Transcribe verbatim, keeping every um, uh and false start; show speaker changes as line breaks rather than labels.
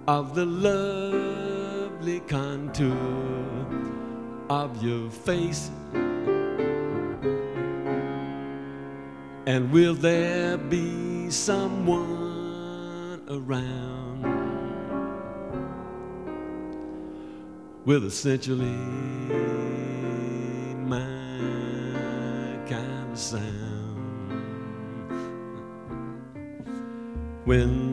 of the lovely contour of your face? And will there be someone around with essentially my kind of sound? When